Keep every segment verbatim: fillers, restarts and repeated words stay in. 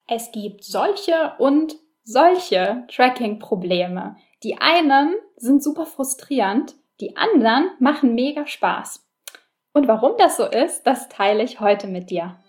Es gibt solche und solche Tracking-Probleme. Die einen sind super frustrierend, die anderen machen mega Spaß. Und warum das so ist, das teile ich heute mit dir.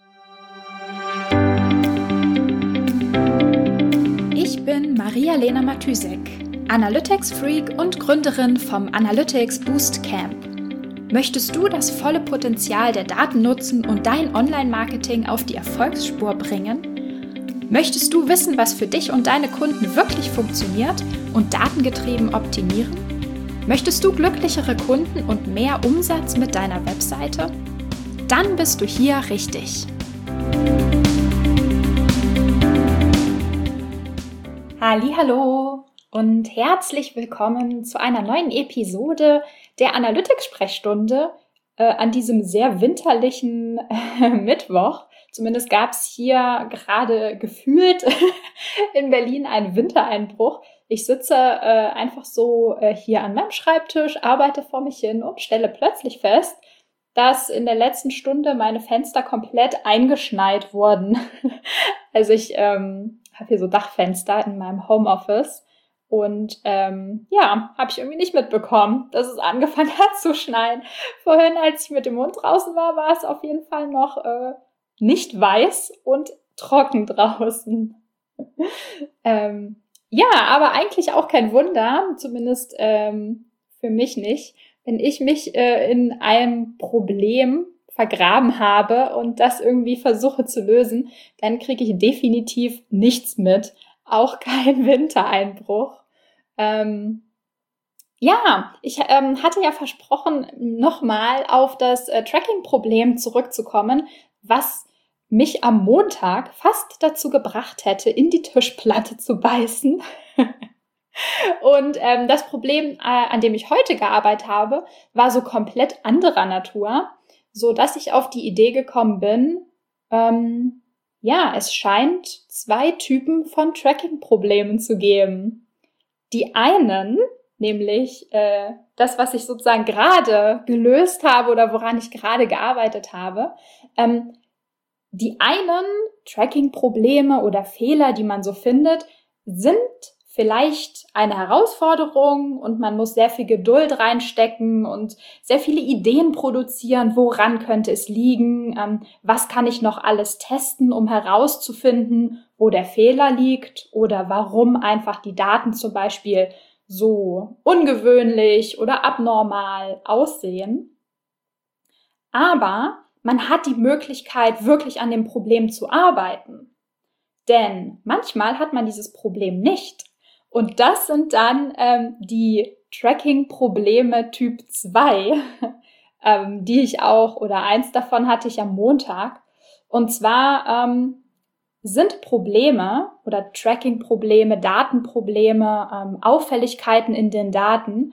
Ich bin Maria-Lena Matysek, Analytics-Freak und Gründerin vom Analytics Boost Camp. Möchtest du das volle Potenzial der Daten nutzen und dein Online-Marketing auf die Erfolgsspur bringen? Möchtest du wissen, was für dich und deine Kunden wirklich funktioniert und datengetrieben optimieren? Möchtest du glücklichere Kunden und mehr Umsatz mit deiner Webseite? Dann bist du hier richtig. Hallihallo und herzlich willkommen zu einer neuen Episode der Analytics-Sprechstunde äh, an diesem sehr winterlichen äh, Mittwoch. Zumindest gab es hier gerade gefühlt in Berlin einen Wintereinbruch. Ich sitze äh, einfach so äh, hier an meinem Schreibtisch, arbeite vor mich hin und stelle plötzlich fest, dass in der letzten Stunde meine Fenster komplett eingeschneit wurden. Also ich ähm, habe hier so Dachfenster in meinem Homeoffice und ähm, ja, habe ich irgendwie nicht mitbekommen, dass es angefangen hat zu schneien. Vorhin, als ich mit dem Hund draußen war, war es auf jeden Fall noch äh, nicht weiß und trocken draußen. ähm, ja, aber eigentlich auch kein Wunder, zumindest ähm, für mich nicht, wenn ich mich äh, in einem Problem vergraben habe und das irgendwie versuche zu lösen, dann kriege ich definitiv nichts mit, auch kein Wintereinbruch. Ähm, ja, ich ähm, hatte ja versprochen, nochmal auf das äh, Tracking-Problem zurückzukommen, was mich am Montag fast dazu gebracht hätte, in die Tischplatte zu beißen. Und ähm, das Problem, äh, an dem ich heute gearbeitet habe, war so komplett anderer Natur, so dass ich auf die Idee gekommen bin, ähm, ja, es scheint zwei Typen von Tracking-Problemen zu geben. Die einen, nämlich äh, das, was ich sozusagen gerade gelöst habe oder woran ich gerade gearbeitet habe, ähm, die einen Tracking-Probleme oder Fehler, die man so findet, sind vielleicht eine Herausforderung und man muss sehr viel Geduld reinstecken und sehr viele Ideen produzieren, woran könnte es liegen, ähm, was kann ich noch alles testen, um herauszufinden, wo der Fehler liegt oder warum einfach die Daten zum Beispiel so ungewöhnlich oder abnormal aussehen. Aber man hat die Möglichkeit, wirklich an dem Problem zu arbeiten. Denn manchmal hat man dieses Problem nicht. Und das sind dann ähm, die Tracking-Probleme Typ zwei, ähm, die ich auch, oder eins davon hatte ich am Montag. Und zwar ähm, sind Probleme oder Tracking-Probleme, Datenprobleme, ähm, Auffälligkeiten in den Daten,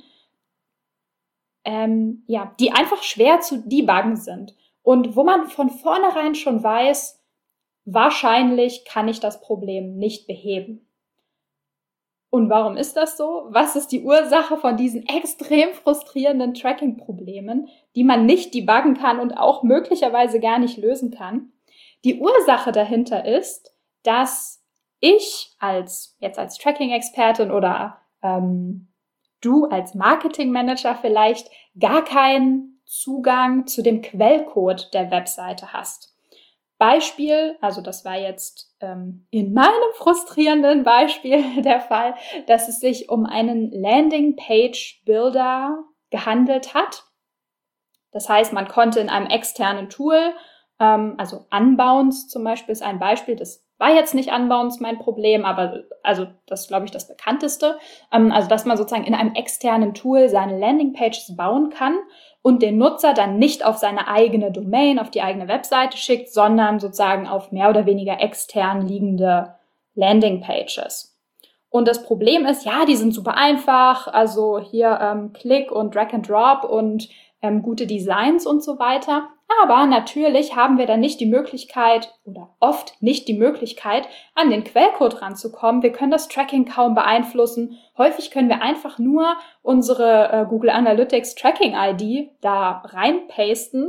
ähm, ja, die einfach schwer zu debuggen sind. Und wo man von vornherein schon weiß, wahrscheinlich kann ich das Problem nicht beheben. Und warum ist das so? Was ist die Ursache von diesen extrem frustrierenden Tracking-Problemen, die man nicht debuggen kann und auch möglicherweise gar nicht lösen kann? Die Ursache dahinter ist, dass ich als jetzt als Tracking-Expertin oder ähm, du als Marketing-Manager vielleicht gar keinen Zugang zu dem Quellcode der Webseite hast. Beispiel, also das war jetzt ähm, in meinem frustrierenden Beispiel der Fall, dass es sich um einen Landing-Page-Builder gehandelt hat. Das heißt, man konnte in einem externen Tool, ähm, also Unbounce zum Beispiel ist ein Beispiel, das war jetzt nicht Unbounce mein Problem, aber also das ist, glaube ich, das bekannteste. Ähm, also dass man sozusagen in einem externen Tool seine Landingpages bauen kann und den Nutzer dann nicht auf seine eigene Domain, auf die eigene Webseite schickt, sondern sozusagen auf mehr oder weniger extern liegende Landingpages. Und das Problem ist, ja, die sind super einfach, also hier ähm, Click und Drag and Drop und ähm, gute Designs und so weiter. Aber natürlich haben wir dann nicht die Möglichkeit oder oft nicht die Möglichkeit, an den Quellcode ranzukommen. Wir können das Tracking kaum beeinflussen. Häufig können wir einfach nur unsere äh, Google Analytics Tracking I D da reinpasten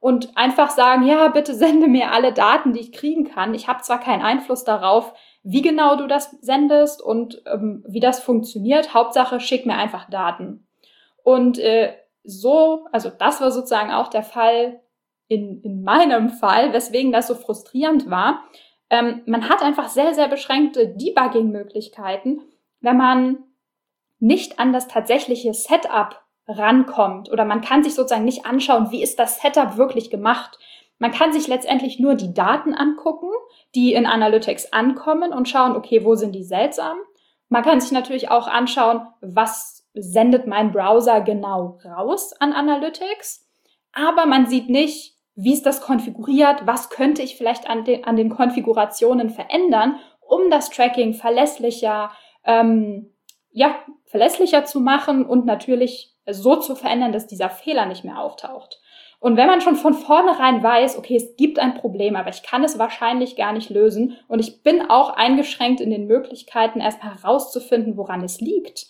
und einfach sagen, ja, bitte sende mir alle Daten, die ich kriegen kann. Ich habe zwar keinen Einfluss darauf, wie genau du das sendest und ähm, wie das funktioniert. Hauptsache, schick mir einfach Daten. Und äh, so, also das war sozusagen auch der Fall in, in meinem Fall, weswegen das so frustrierend war. Ähm, man hat einfach sehr, sehr beschränkte Debugging-Möglichkeiten, wenn man nicht an das tatsächliche Setup rankommt oder man kann sich sozusagen nicht anschauen, wie ist das Setup wirklich gemacht. Man kann sich letztendlich nur die Daten angucken, die in Analytics ankommen und schauen, okay, wo sind die seltsam? Man kann sich natürlich auch anschauen, was sendet mein Browser genau raus an Analytics, aber man sieht nicht, wie ist das konfiguriert, was könnte ich vielleicht an den, an den Konfigurationen verändern, um das Tracking verlässlicher, ähm, ja, verlässlicher zu machen und natürlich so zu verändern, dass dieser Fehler nicht mehr auftaucht. Und wenn man schon von vornherein weiß, okay, es gibt ein Problem, aber ich kann es wahrscheinlich gar nicht lösen und ich bin auch eingeschränkt in den Möglichkeiten, erstmal herauszufinden, woran es liegt.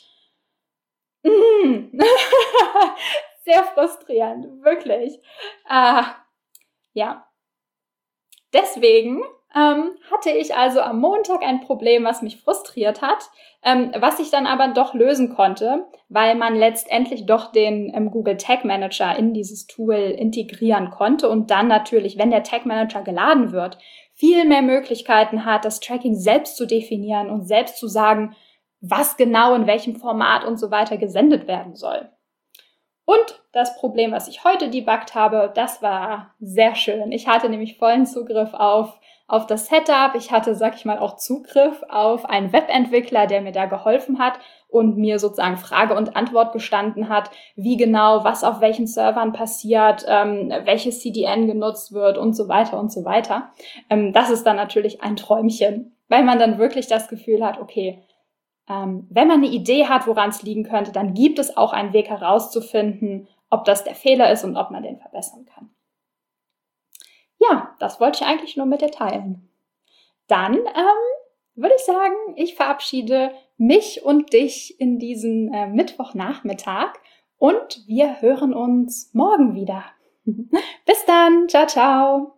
Mm. Sehr frustrierend, wirklich. Äh, ja. Deswegen ähm, hatte ich also am Montag ein Problem, was mich frustriert hat, ähm, was ich dann aber doch lösen konnte, weil man letztendlich doch den ähm, Google Tag Manager in dieses Tool integrieren konnte und dann natürlich, wenn der Tag Manager geladen wird, viel mehr Möglichkeiten hat, das Tracking selbst zu definieren und selbst zu sagen, was genau in welchem Format und so weiter gesendet werden soll. Und das Problem, was ich heute debuggt habe, das war sehr schön. Ich hatte nämlich vollen Zugriff auf, auf das Setup. Ich hatte, sag ich mal, auch Zugriff auf einen Webentwickler, der mir da geholfen hat und mir sozusagen Frage und Antwort gestanden hat, wie genau, was auf welchen Servern passiert, ähm, welches C D N genutzt wird und so weiter und so weiter. Ähm, das ist dann natürlich ein Träumchen, weil man dann wirklich das Gefühl hat, okay, Ähm, wenn man eine Idee hat, woran es liegen könnte, dann gibt es auch einen Weg herauszufinden, ob das der Fehler ist und ob man den verbessern kann. Ja, das wollte ich eigentlich nur mit dir teilen. Dann ähm, würde ich sagen, ich verabschiede mich und dich in diesen äh, Mittwochnachmittag und wir hören uns morgen wieder. Bis dann, ciao, ciao.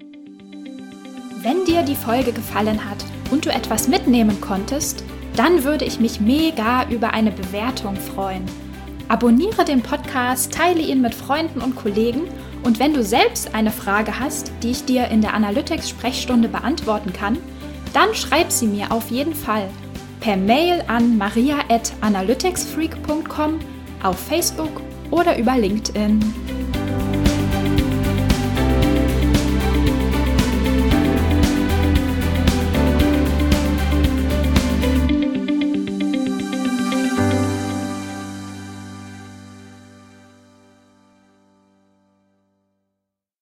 Wenn dir die Folge gefallen hat und du etwas mitnehmen konntest, dann würde ich mich mega über eine Bewertung freuen. Abonniere den Podcast, teile ihn mit Freunden und Kollegen und wenn du selbst eine Frage hast, die ich dir in der Analytics-Sprechstunde beantworten kann, dann schreib sie mir auf jeden Fall per Mail an maria at analyticsfreak punkt com, auf Facebook oder über LinkedIn.